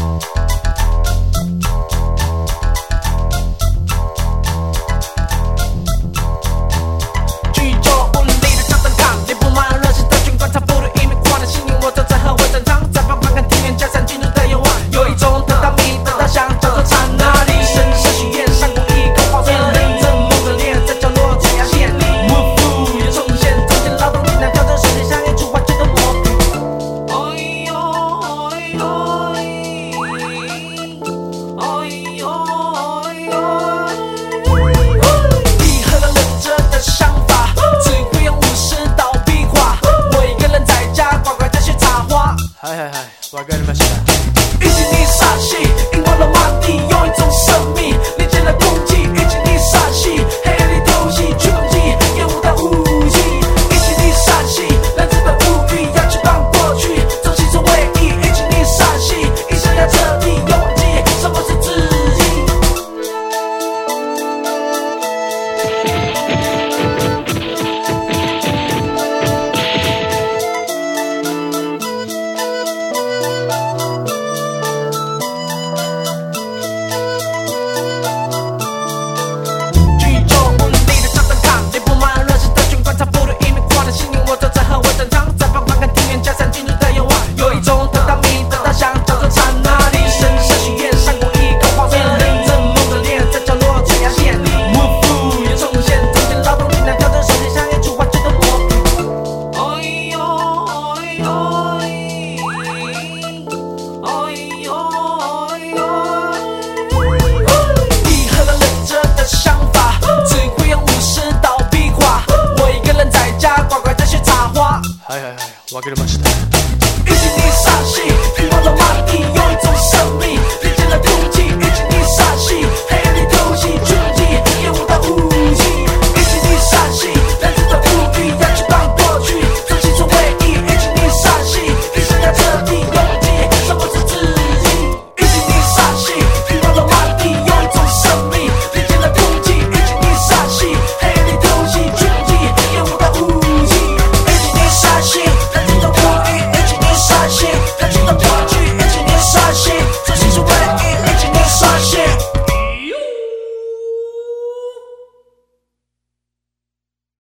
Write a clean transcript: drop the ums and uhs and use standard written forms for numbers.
わかりました。 一起逆煞气，荧光的马蒂用一种生命连接了空气，一起逆煞气，黑夜里偷袭去攻击烟雾的武器，一起逆煞气，让日本无语要去帮过去，重新做唯一，一起逆煞气，一生要彻底要忘记什么是自己。 はいはいはい、わかりました。 一起逆煞气。